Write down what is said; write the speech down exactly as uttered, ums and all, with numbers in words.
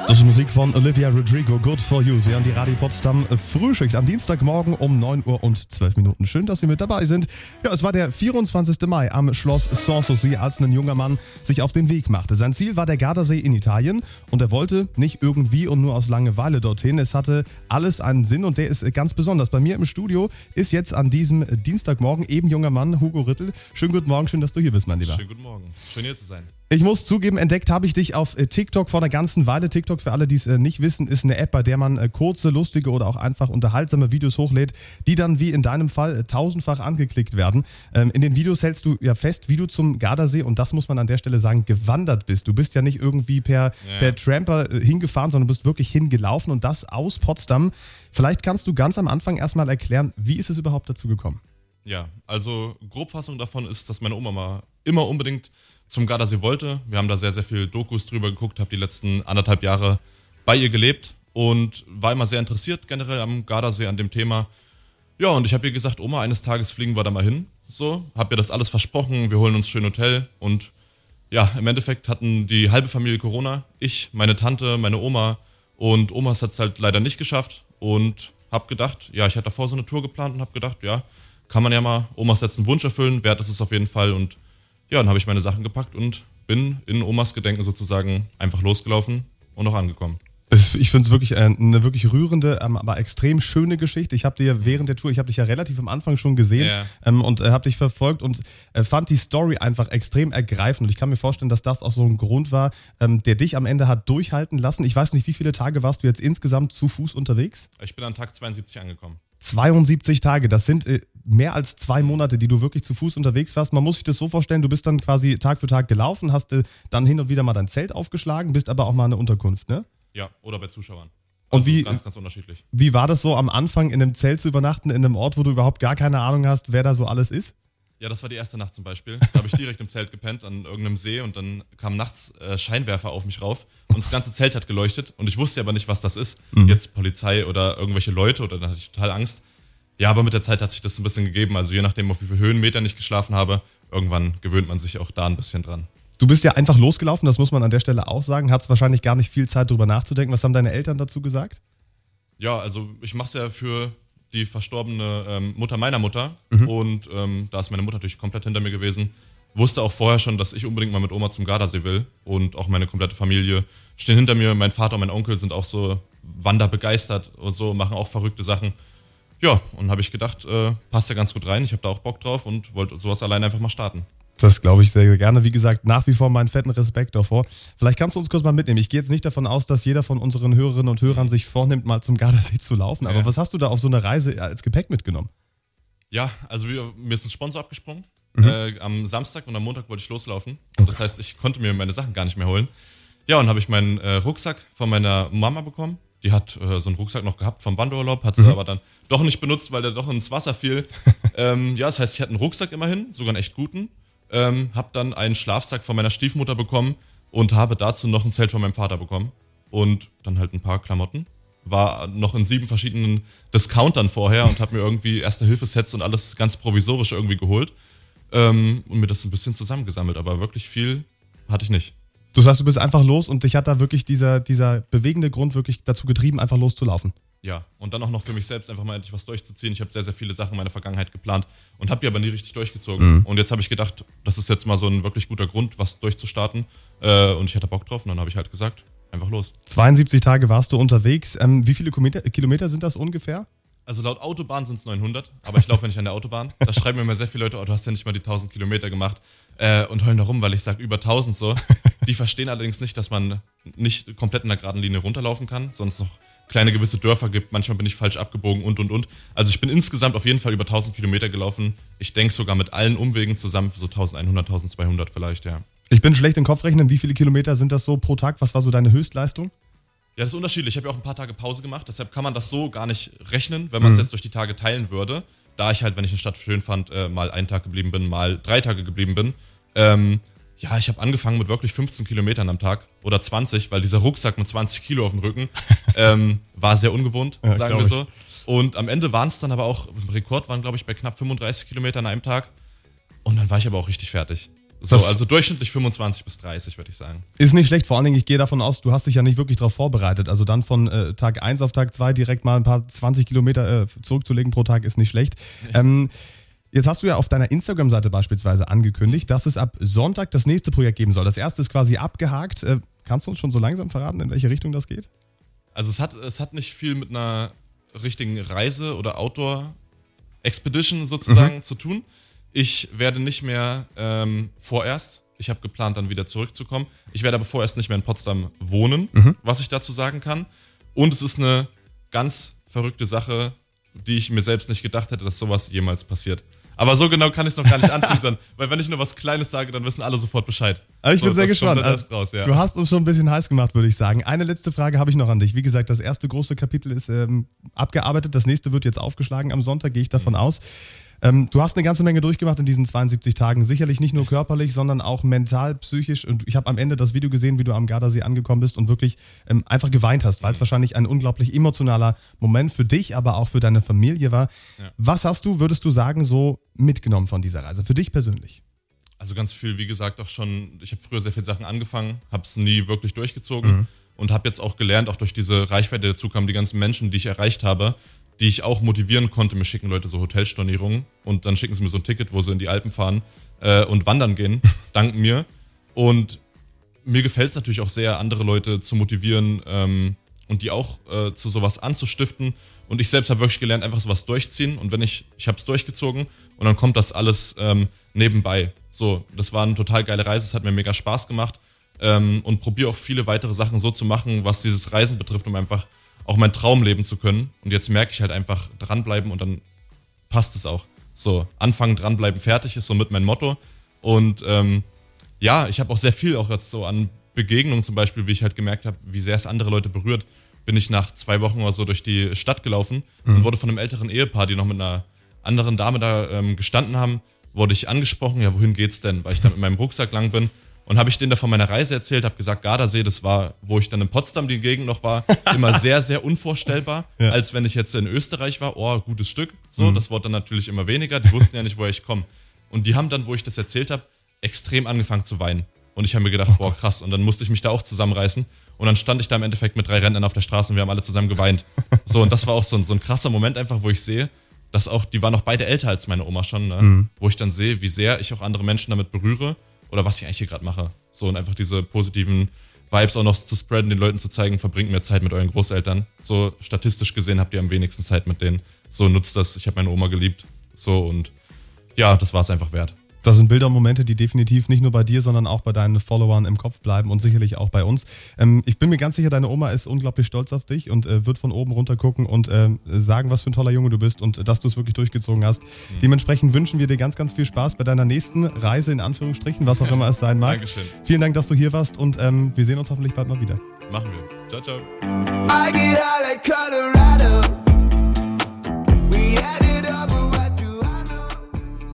Das ist Musik von Olivia Rodrigo, Good For You. Sie haben die Radio Potsdam Frühschicht am Dienstagmorgen um neun Uhr und zwölf Minuten. Schön, dass Sie mit dabei sind. Ja, es war der vierundzwanzigste Mai am Schloss Sanssouci, als ein junger Mann sich auf den Weg machte. Sein Ziel war der Gardasee in Italien und er wollte nicht irgendwie und nur aus Langeweile dorthin. Es hatte alles einen Sinn und der ist ganz besonders. Bei mir im Studio ist jetzt an diesem Dienstagmorgen eben junger Mann Hugo Rittel. Schönen guten Morgen, schön, dass du hier bist, mein Lieber. Schönen guten Morgen, schön hier zu sein. Ich muss zugeben, entdeckt habe ich dich auf TikTok vor einer ganzen Weile. TikTok, für alle, die es nicht wissen, ist eine App, bei der man kurze, lustige oder auch einfach unterhaltsame Videos hochlädt, die dann wie in deinem Fall tausendfach angeklickt werden. In den Videos hältst du ja fest, wie du zum Gardasee, und das muss man an der Stelle sagen, gewandert bist. Du bist ja nicht irgendwie per, ja. per Tramper hingefahren, sondern bist wirklich hingelaufen und das aus Potsdam. Vielleicht kannst du ganz am Anfang erstmal erklären, wie ist es überhaupt dazu gekommen? Ja, also Grobfassung davon ist, dass meine Oma mal immer unbedingt zum Gardasee wollte. Wir haben da sehr, sehr viel Dokus drüber geguckt, habe die letzten anderthalb Jahre bei ihr gelebt und war immer sehr interessiert generell am Gardasee, an dem Thema. Ja, und ich habe ihr gesagt, Oma, eines Tages fliegen wir da mal hin. So, habe ihr das alles versprochen, wir holen uns schön Hotel und ja, im Endeffekt hatten die halbe Familie Corona. Ich, meine Tante, meine Oma und Omas hat es halt leider nicht geschafft und habe gedacht, ja, ich hatte davor so eine Tour geplant und habe gedacht, ja, kann man ja mal Omas letzten Wunsch erfüllen, wert ist es auf jeden Fall und ja, dann habe ich meine Sachen gepackt und bin in Omas Gedenken sozusagen einfach losgelaufen und auch angekommen. Das, ich finde es wirklich äh, eine wirklich rührende, ähm, aber extrem schöne Geschichte. Ich habe dir während der Tour, ich habe dich ja relativ am Anfang schon gesehen yeah. ähm, und äh, habe dich verfolgt und äh, fand die Story einfach extrem ergreifend. Und ich kann mir vorstellen, dass das auch so ein Grund war, ähm, der dich am Ende hat durchhalten lassen. Ich weiß nicht, wie viele Tage warst du jetzt insgesamt zu Fuß unterwegs? Ich bin an Tag zweiundsiebzig angekommen. zweiundsiebzig Tage, das sind äh, mehr als zwei Monate, die du wirklich zu Fuß unterwegs warst. Man muss sich das so vorstellen, du bist dann quasi Tag für Tag gelaufen, hast äh, dann hin und wieder mal dein Zelt aufgeschlagen, bist aber auch mal in der Unterkunft, ne? Ja, oder bei Zuschauern. Also und wie, ganz, ganz unterschiedlich. Wie war das so am Anfang, in einem Zelt zu übernachten, in einem Ort, wo du überhaupt gar keine Ahnung hast, wer da so alles ist? Ja, das war die erste Nacht zum Beispiel. Da habe ich direkt im Zelt gepennt an irgendeinem See und dann kamen nachts äh, Scheinwerfer auf mich rauf und das ganze Zelt hat geleuchtet und ich wusste aber nicht, was das ist. Mhm. Jetzt Polizei oder irgendwelche Leute oder dann hatte ich total Angst. Ja, aber mit der Zeit hat sich das ein bisschen gegeben. Also je nachdem, auf wie viele Höhenmeter ich geschlafen habe, irgendwann gewöhnt man sich auch da ein bisschen dran. Du bist ja einfach losgelaufen, das muss man an der Stelle auch sagen. Hattest wahrscheinlich gar nicht viel Zeit, drüber nachzudenken. Was haben deine Eltern dazu gesagt? Ja, also ich mache es ja für die verstorbene ähm, Mutter meiner Mutter. Mhm. Und ähm, da ist meine Mutter natürlich komplett hinter mir gewesen. Wusste auch vorher schon, dass ich unbedingt mal mit Oma zum Gardasee will. Und auch meine komplette Familie stehen hinter mir. Mein Vater und mein Onkel sind auch so wanderbegeistert und so, machen auch verrückte Sachen. Ja, und habe ich gedacht, äh, passt ja ganz gut rein. Ich habe da auch Bock drauf und wollte sowas alleine einfach mal starten. Das glaube ich sehr, sehr gerne. Wie gesagt, nach wie vor meinen fetten Respekt davor. Vielleicht kannst du uns kurz mal mitnehmen. Ich gehe jetzt nicht davon aus, dass jeder von unseren Hörerinnen und Hörern sich vornimmt, mal zum Gardasee zu laufen. Aber ja. Was hast du da auf so einer Reise als Gepäck mitgenommen? Ja, also wir, mir ist ein Sponsor abgesprungen. Mhm. Äh, am Samstag und am Montag wollte ich loslaufen. Und das heißt, ich konnte mir meine Sachen gar nicht mehr holen. Ja, und habe ich meinen äh, Rucksack von meiner Mama bekommen. Die hat äh, so einen Rucksack noch gehabt vom Wanderurlaub, hat sie mhm. aber dann doch nicht benutzt, weil der doch ins Wasser fiel. ähm, ja, das heißt, ich hatte einen Rucksack immerhin, sogar einen echt guten. Ähm, habe dann einen Schlafsack von meiner Stiefmutter bekommen und habe dazu noch ein Zelt von meinem Vater bekommen. Und dann halt ein paar Klamotten. War noch in sieben verschiedenen Discountern vorher und habe mir irgendwie Erste-Hilfe-Sets und alles ganz provisorisch irgendwie geholt. Ähm, und mir das ein bisschen zusammengesammelt, aber wirklich viel hatte ich nicht. Du sagst, du bist einfach los und dich hat da wirklich dieser, dieser bewegende Grund wirklich dazu getrieben, einfach loszulaufen. Ja, und dann auch noch für mich selbst einfach mal endlich was durchzuziehen. Ich habe sehr, sehr viele Sachen in meiner Vergangenheit geplant und habe die aber nie richtig durchgezogen. Mhm. Und jetzt habe ich gedacht, das ist jetzt mal so ein wirklich guter Grund, was durchzustarten. Äh, und ich hatte Bock drauf und dann habe ich halt gesagt, einfach los. zweiundsiebzig Tage warst du unterwegs. Ähm, wie viele Kilometer, Kilometer sind das ungefähr? Also laut Autobahn sind es neunhundert, aber ich laufe ja nicht an der Autobahn. Da schreiben mir immer sehr viele Leute, oh, du hast ja nicht mal die tausend Kilometer gemacht äh, und heulen da rum, weil ich sage über tausend so. Die verstehen allerdings nicht, dass man nicht komplett in der geraden Linie runterlaufen kann, sonst noch kleine gewisse Dörfer gibt. Manchmal bin ich falsch abgebogen und, und, und. Also ich bin insgesamt auf jeden Fall über tausend Kilometer gelaufen. Ich denke sogar mit allen Umwegen zusammen so elfhundert, zwölfhundert vielleicht, ja. Ich bin schlecht im Kopfrechnen. Wie viele Kilometer sind das so pro Tag? Was war so deine Höchstleistung? Ja, das ist unterschiedlich. Ich habe ja auch ein paar Tage Pause gemacht, deshalb kann man das so gar nicht rechnen, wenn man es mhm. jetzt durch die Tage teilen würde. Da ich halt, wenn ich eine Stadt schön fand, äh, mal einen Tag geblieben bin, mal drei Tage geblieben bin. Ähm, ja, ich habe angefangen mit wirklich fünfzehn Kilometern am Tag oder zwanzig, weil dieser Rucksack mit zwanzig Kilo auf dem Rücken ähm, war sehr ungewohnt, ja, sagen wir so. Und am Ende waren es dann aber auch, im Rekord waren glaube ich bei knapp fünfunddreißig Kilometern an einem Tag. Und dann war ich aber auch richtig fertig. So, Das also durchschnittlich fünfundzwanzig bis dreißig, würde ich sagen. ist nicht schlecht, vor allen Dingen, ich gehe davon aus, du hast dich ja nicht wirklich darauf vorbereitet. Also dann von äh, Tag eins auf Tag zwei direkt mal ein paar zwanzig Kilometer äh, zurückzulegen pro Tag ist nicht schlecht. Ähm, jetzt hast du ja auf deiner Instagram-Seite beispielsweise angekündigt, dass es ab Sonntag das nächste Projekt geben soll. Das erste ist quasi abgehakt. Äh, kannst du uns schon so langsam verraten, in welche Richtung das geht? Also es hat, es hat nicht viel mit einer richtigen Reise oder Outdoor-Expedition sozusagen mhm. zu tun. Ich werde nicht mehr ähm, vorerst, ich habe geplant, dann wieder zurückzukommen. Ich werde aber vorerst nicht mehr in Potsdam wohnen, mhm. was ich dazu sagen kann. Und es ist eine ganz verrückte Sache, die ich mir selbst nicht gedacht hätte, dass sowas jemals passiert. Aber so genau kann ich es noch gar nicht anteasern, weil wenn ich nur was Kleines sage, dann wissen alle sofort Bescheid. Also ich so, bin sehr gespannt. Also, raus, ja. Du hast uns schon ein bisschen heiß gemacht, würde ich sagen. Eine letzte Frage habe ich noch an dich. Wie gesagt, das erste große Kapitel ist ähm, abgearbeitet. Das nächste wird jetzt aufgeschlagen am Sonntag, gehe ich davon mhm. aus. Ähm, du hast eine ganze Menge durchgemacht in diesen zweiundsiebzig Tagen. Sicherlich nicht nur körperlich, sondern auch mental, psychisch. Und ich habe am Ende das Video gesehen, wie du am Gardasee angekommen bist und wirklich ähm, einfach geweint hast, weil es mhm. wahrscheinlich ein unglaublich emotionaler Moment für dich, aber auch für deine Familie war. Ja. Was hast du, würdest du sagen, so mitgenommen von dieser Reise, für dich persönlich? Also ganz viel, wie gesagt, auch schon, ich habe früher sehr viele Sachen angefangen, habe es nie wirklich durchgezogen mhm. und habe jetzt auch gelernt, auch durch diese Reichweite, die dazu kam, die ganzen Menschen, die ich erreicht habe, die ich auch motivieren konnte. Mir schicken Leute so Hotelstornierungen und dann schicken sie mir so ein Ticket, wo sie in die Alpen fahren äh, und wandern gehen, dank mir. Und mir gefällt es natürlich auch sehr, andere Leute zu motivieren ähm, und die auch äh, zu sowas anzustiften. Und ich selbst habe wirklich gelernt, einfach sowas durchziehen. Und wenn ich, ich habe es durchgezogen und dann kommt das alles ähm, nebenbei. So, das war eine total geile Reise, es hat mir mega Spaß gemacht ähm, und probiere auch viele weitere Sachen so zu machen, was dieses Reisen betrifft, um einfach auch meinen Traum leben zu können. Und jetzt merke ich halt einfach, dranbleiben und dann passt es auch. So, anfangen, dranbleiben, fertig ist somit mein Motto. Und ähm, ja, ich habe auch sehr viel auch jetzt so an Begegnungen zum Beispiel, wie ich halt gemerkt habe, wie sehr es andere Leute berührt, bin ich nach zwei Wochen oder so durch die Stadt gelaufen mhm. und wurde von einem älteren Ehepaar, die noch mit einer anderen Dame da ähm, gestanden haben, wurde ich angesprochen, ja, wohin geht's denn? Weil ich da mit meinem Rucksack lang bin. Und habe ich denen da von meiner Reise erzählt, habe gesagt, Gardasee, das war, wo ich dann in Potsdam die Gegend noch war, immer sehr, sehr unvorstellbar, ja. als wenn ich jetzt in Österreich war. Oh, gutes Stück. So, mhm. das wurde dann natürlich immer weniger. Die wussten ja nicht, woher ich komme. Und die haben dann, wo ich das erzählt habe, extrem angefangen zu weinen. Und ich habe mir gedacht, boah, krass. Und dann musste ich mich da auch zusammenreißen. Und dann stand ich da im Endeffekt mit drei Rentnern auf der Straße und wir haben alle zusammen geweint. So, und das war auch so ein, so ein krasser Moment einfach, wo ich sehe, dass auch, die waren auch beide älter als meine Oma schon, ne? Mhm. Wo ich dann sehe, wie sehr ich auch andere Menschen damit berühre. Oder was ich eigentlich hier gerade mache. So, und einfach diese positiven Vibes auch noch zu spreaden, den Leuten zu zeigen, verbringt mehr Zeit mit euren Großeltern. So, statistisch gesehen habt ihr am wenigsten Zeit mit denen. So, nutzt das. Ich habe meine Oma geliebt. So, und ja, das war es einfach wert. Das sind Bilder und Momente, die definitiv nicht nur bei dir, sondern auch bei deinen Followern im Kopf bleiben und sicherlich auch bei uns. Ähm, ich bin mir ganz sicher, deine Oma ist unglaublich stolz auf dich und äh, wird von oben runter gucken und äh, sagen, was für ein toller Junge du bist und äh, dass du es wirklich durchgezogen hast. Mhm. Dementsprechend wünschen wir dir ganz, ganz viel Spaß bei deiner nächsten Reise, in Anführungsstrichen, was auch immer es sein mag. Dankeschön. Vielen Dank, dass du hier warst und ähm, wir sehen uns hoffentlich bald mal wieder. Machen wir. Ciao, ciao.